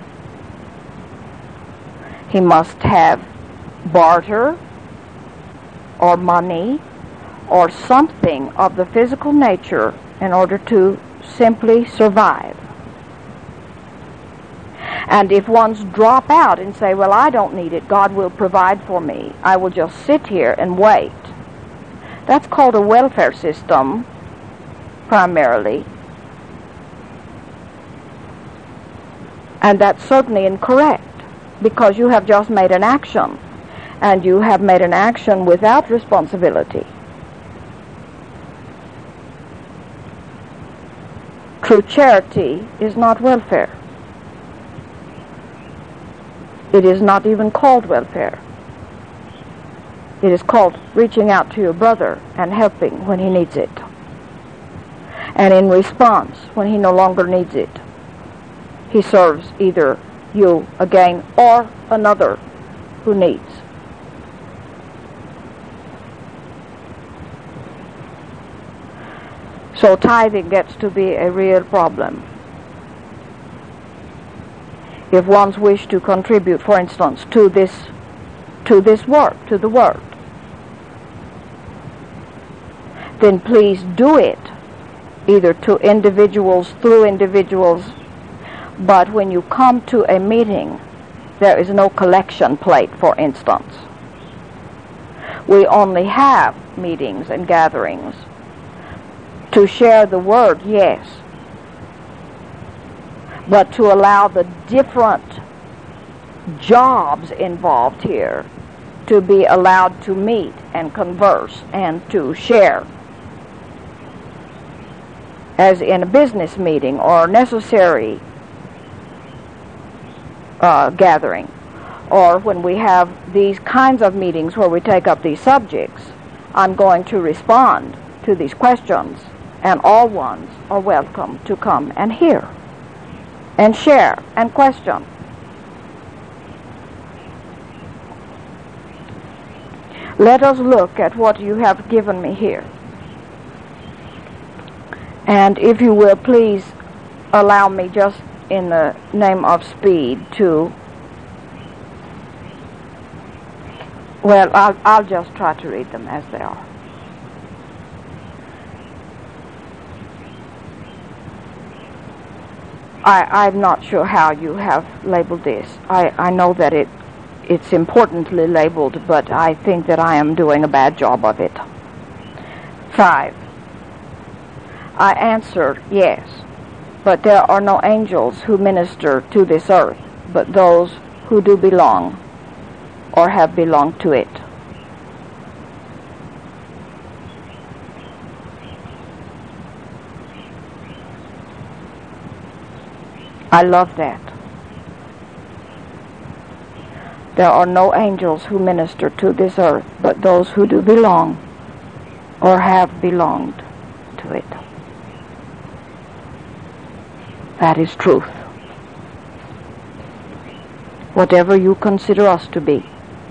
He must have barter or money or something of the physical nature in order to simply survive. And if ones drop out and say, well, I don't need it, God will provide for me, I will just sit here and wait, that's called a welfare system, primarily. And that's certainly incorrect, because you have just made an action, and you have made an action without responsibility. True charity is not welfare. It is not even called welfare. It is called reaching out to your brother and helping when he needs it, and in response when he no longer needs it. He serves either you again or another who needs. So tithing gets to be a real problem. If ones wish to contribute, for instance, to this work, to the work, then please do it either to individuals, through individuals, But when you come to a meeting, there is no collection plate, for instance. We only have meetings and gatherings to share the word, yes, but to allow the different jobs involved here to be allowed to meet and converse and to share, as in a business meeting or necessary gathering, or when we have these kinds of meetings where we take up these subjects. I'm going to respond to these questions, and all ones are welcome to come and hear and share and question. Let us look at what you have given me here. And if you will, please allow me, just in the name of speed, to, well, I'll just try to read them as they are. I'm not sure how you have labeled this. I know that it's importantly labeled, but I think that I am doing a bad job of it. 5. I answered, yes, but there are no angels who minister to this earth, but those who do belong or have belonged to it. I love that. There are no angels who minister to this earth, but those who do belong or have belonged to it. That is truth. Whatever you consider us to be,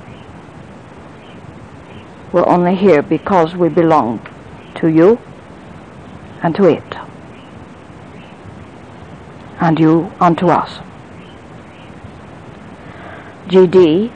we're only here because we belong to you and to it, and you unto us. GD,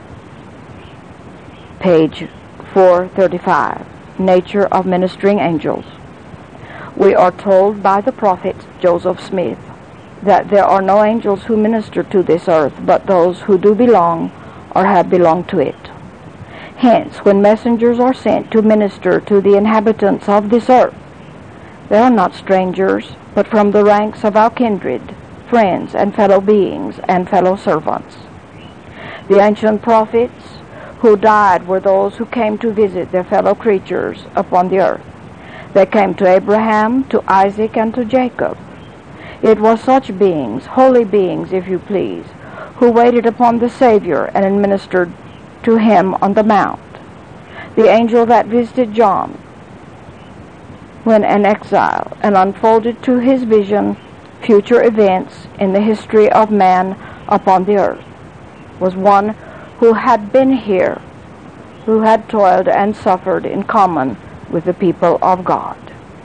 page 435, Nature of Ministering Angels. We are told by the prophet Joseph Smith that there are no angels who minister to this earth, but those who do belong or have belonged to it. Hence, when messengers are sent to minister to the inhabitants of this earth, they are not strangers, but from the ranks of our kindred, friends, and fellow beings, and fellow servants. The ancient prophets who died were those who came to visit their fellow creatures upon the earth. They came to Abraham, to Isaac, and to Jacob. It was such beings, holy beings, if you please, who waited upon the Savior and administered to him on the mount. The angel that visited John when an exile and unfolded to his vision future events in the history of man upon the earth was one who had been here, who had toiled and suffered in common with the people of God.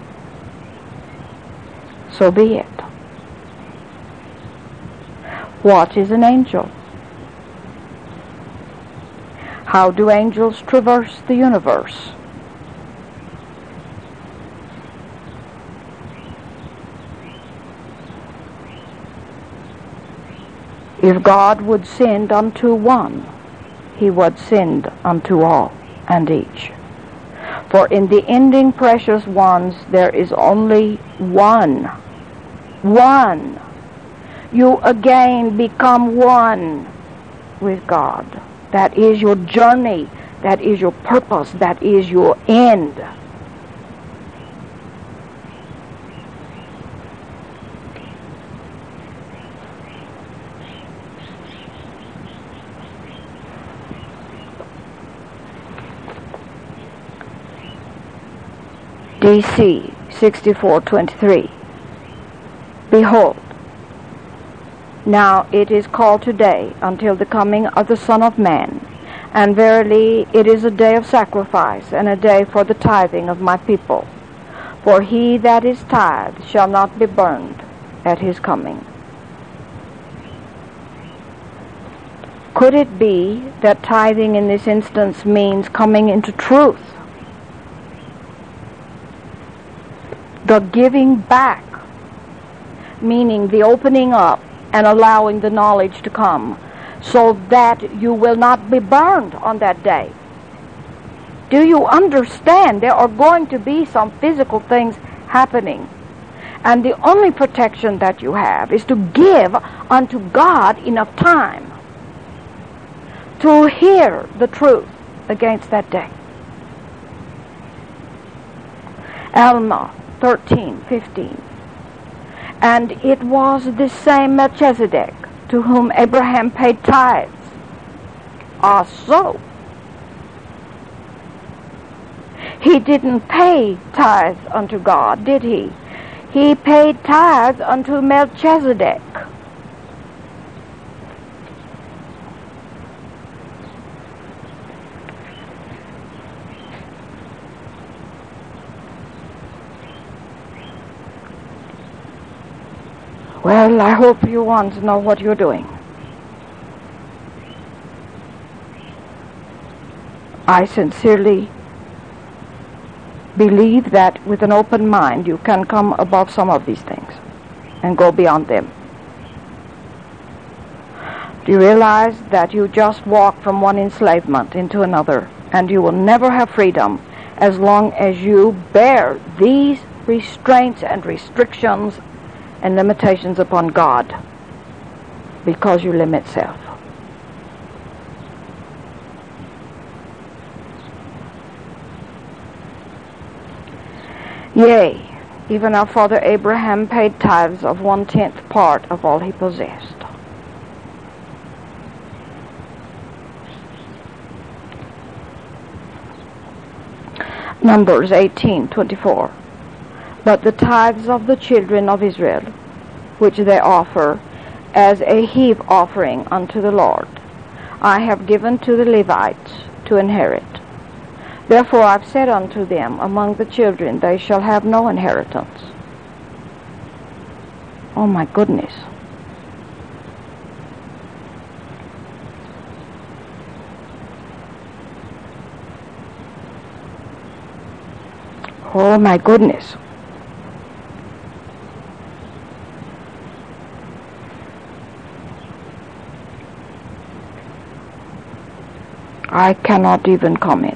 So be it. What is an angel? How do angels traverse the universe? If God would send unto one, he would send unto all and each. For in the ending precious ones there is only one. One. You again become one with God. That is your journey. That is your purpose. That is your end. DC 64:23. Behold, now it is called today until the coming of the Son of Man, and verily it is a day of sacrifice, and a day for the tithing of my people. For he that is tithed shall not be burned at his coming. Could it be that tithing in this instance means coming into truth? The giving back, meaning the opening up and allowing the knowledge to come, so that you will not be burned on that day. Do you understand? There are going to be some physical things happening. And the only protection that you have is to give unto God enough time to hear the truth against that day. Alma 13:15. And it was this same Melchizedek to whom Abraham paid tithes. So he didn't pay tithes unto God, did he? He paid tithes unto Melchizedek. Well, I hope you want to know what you're doing. I sincerely believe that with an open mind you can come above some of these things and go beyond them. Do you realize that you just walk from one enslavement into another, and you will never have freedom as long as you bear these restraints and restrictions and limitations upon God, because you limit self. Yea, even our father Abraham paid tithes of 1/10 part of all he possessed. Numbers 18:24. But the tithes of the children of Israel, which they offer as a heave offering unto the Lord, I have given to the Levites to inherit. Therefore I've said unto them, among the children they shall have no inheritance. Oh my goodness. Oh my goodness. I cannot even comment.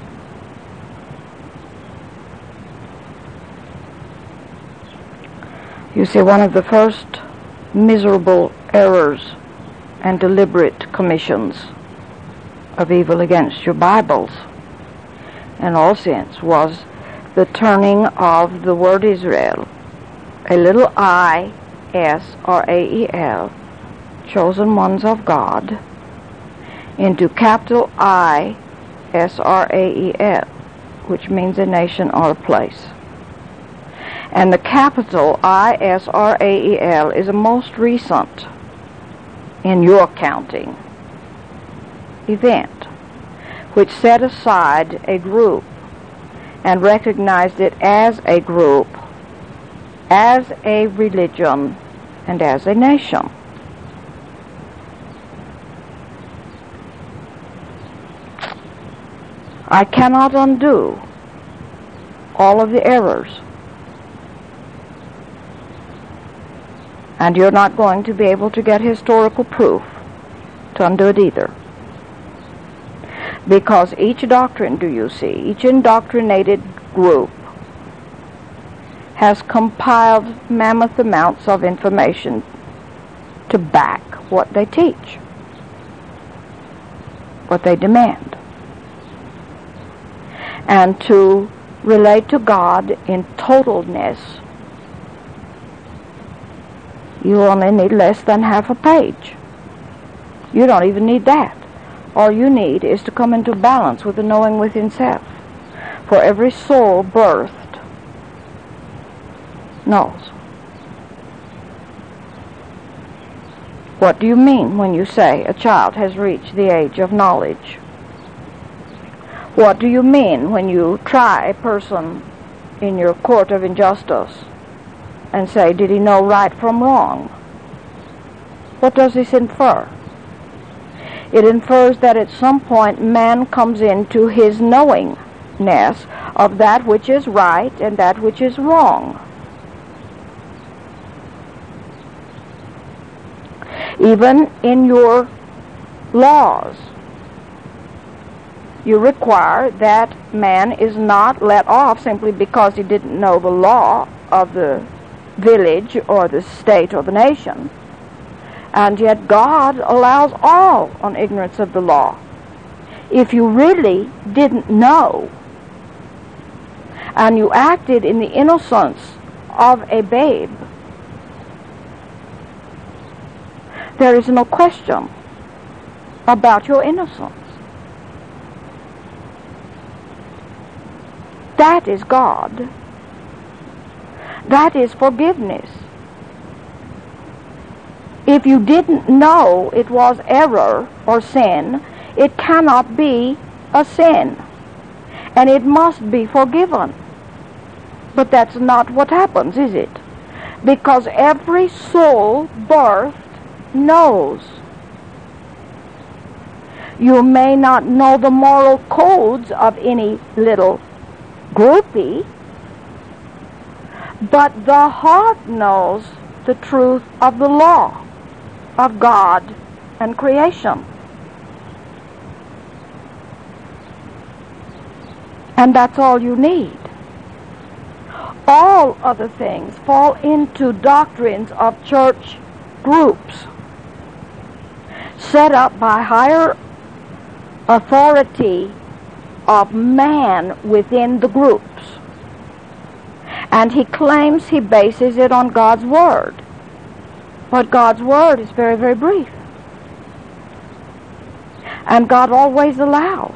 You see, one of the first miserable errors and deliberate commissions of evil against your Bibles in all sense was the turning of the word Israel, a little I, S-R-A-E-L, chosen ones of God, into capital I, S-R-A-E-L, which means a nation or a place. And the capital I-S-R-A-E-L is a most recent, in your counting, event, which set aside a group and recognized it as a group, as a religion, and as a nation. I cannot undo all of the errors. And you're not going to be able to get historical proof to undo it either. Because each doctrine, do you see, each indoctrinated group has compiled mammoth amounts of information to back what they teach, what they demand, and to relate to God in totalness. You only need less than half a page. You don't even need that. All you need is to come into balance with the knowing within self. For every soul birthed knows. What do you mean when you say a child has reached the age of knowledge? What do you mean when you try a person in your court of injustice and say, did he know right from wrong? What does this infer? It infers that at some point man comes into his knowingness of that which is right and that which is wrong. Even in your laws, you require that man is not let off simply because he didn't know the law of the village or the state or the nation. And yet God allows all on ignorance of the law. If you really didn't know and you acted in the innocence of a babe, there is no question about your innocence. That is God. That is forgiveness. If you didn't know it was error or sin, it cannot be a sin, and it must be forgiven. But that's not what happens, is it? Because every soul birthed knows. You may not know the moral codes of any little groupie, but the heart knows the truth of the law of God and creation. And that's all you need. All other things fall into doctrines of church groups set up by higher authority of man within the groups. And he claims he bases it on God's Word. But God's Word is very, very brief. And God always allows.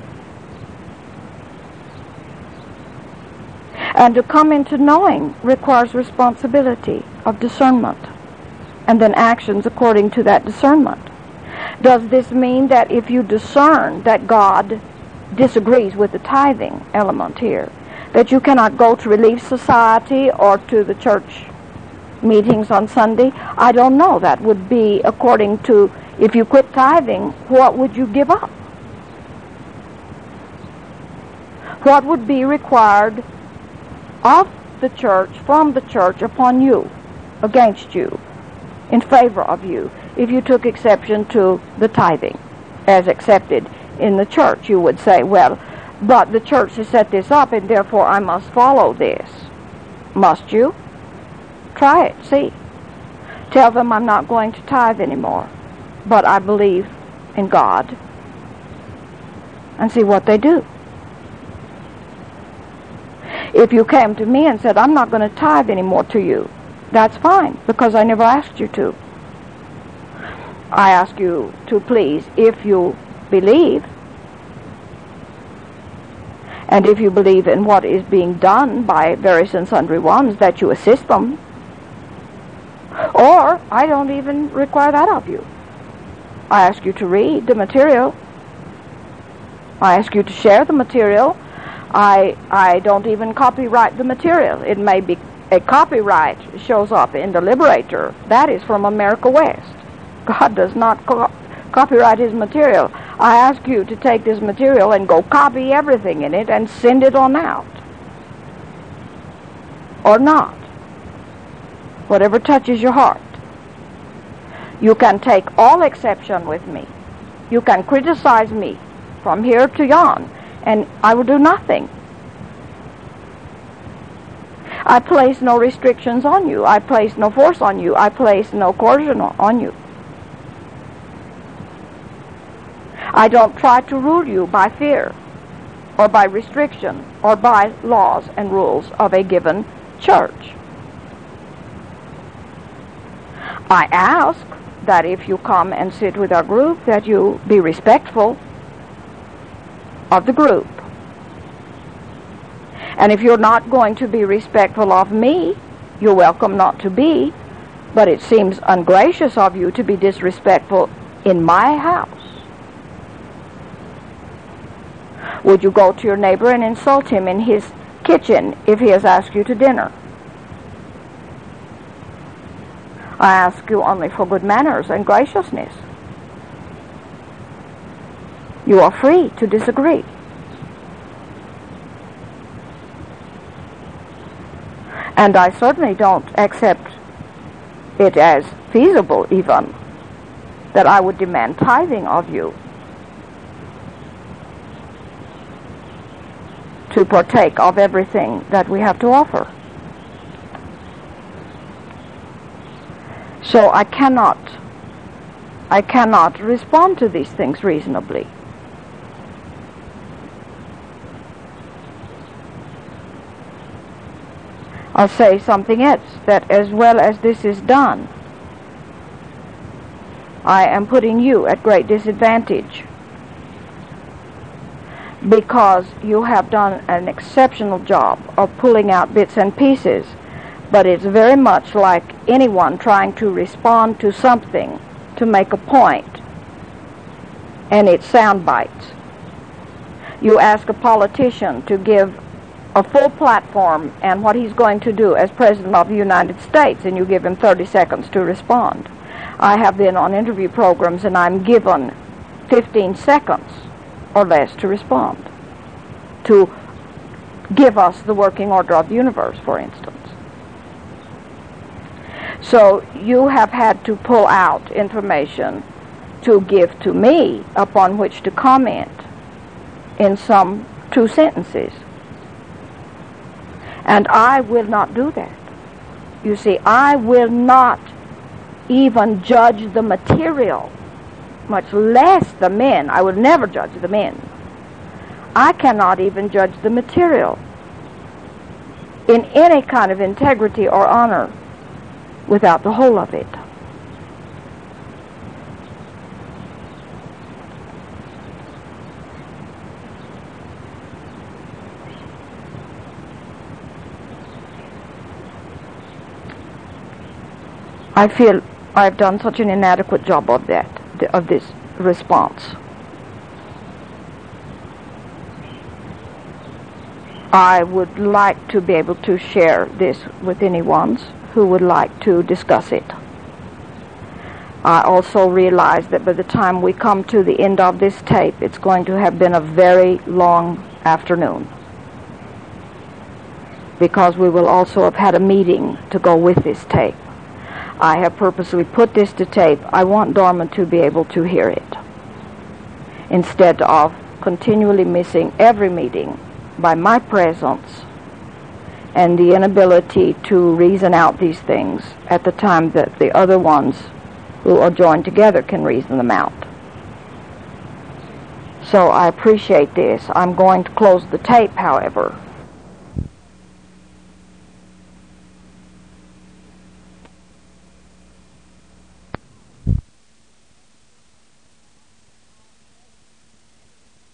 And to come into knowing requires responsibility of discernment, and then actions according to that discernment. Does this mean that if you discern that God disagrees with the tithing element here, that you cannot go to Relief Society or to the church meetings on Sunday? I don't know. That would be according to, if you quit tithing, what would you give up? What would be required of the church, from the church, upon you, against you, in favor of you, if you took exception to the tithing as accepted in the church? You would say, well, but the church has set this up, and therefore I must follow this. Must you? Try it, see. Tell them I'm not going to tithe anymore, but I believe in God, and see what they do. If you came to me and said, I'm not going to tithe anymore to you, that's fine, because I never asked you to. I ask you to please, if you believe, and if you believe in what is being done by various and sundry ones, that you assist them. Or, I don't even require that of you. I ask you to read the material. I ask you to share the material. I don't even copyright the material. It may be a copyright shows up in the Liberator. That is from America West. God does not copyright his material. I ask you to take this material and go copy everything in it and send it on out. Or not. Whatever touches your heart. You can take all exception with me. You can criticize me from here to yon, and I will do nothing. I place no restrictions on you. I place no force on you. I place no coercion on you. I don't try to rule you by fear or by restriction or by laws and rules of a given church. I ask that if you come and sit with our group, that you be respectful of the group. And if you're not going to be respectful of me, you're welcome not to be, but it seems ungracious of you to be disrespectful in my house. Would you go to your neighbor and insult him in his kitchen if he has asked you to dinner? I ask you only for good manners and graciousness. You are free to disagree. And I certainly don't accept it as feasible even that I would demand tithing of you to partake of everything that we have to offer. So I cannot respond to these things reasonably. I'll say something else, that as well as this is done, I am putting you at great disadvantage, because you have done an exceptional job of pulling out bits and pieces, but it's very much like anyone trying to respond to something to make a point, and it's sound bites. You ask a politician to give a full platform and what he's going to do as President of the United States, and you give him 30 seconds to respond. I have been on interview programs and I'm given 15 seconds or less to respond, to give us the working order of the universe, for instance. So you have had to pull out information to give to me upon which to comment in some 2 sentences. And I will not do that. You see, I will not even judge the material, much less the men. I will never judge the men. I cannot even judge the material in any kind of integrity or honor without the whole of it. I feel I've done such an inadequate job of this response. I would like to be able to share this with anyone who would like to discuss it. I also realize that by the time we come to the end of this tape, it's going to have been a very long afternoon, because we will also have had a meeting to go with this tape. I have purposely put this to tape. I want Dorman to be able to hear it, instead of continually missing every meeting by my presence and the inability to reason out these things at the time that the other ones who are joined together can reason them out. So I appreciate this. I'm going to close the tape, however,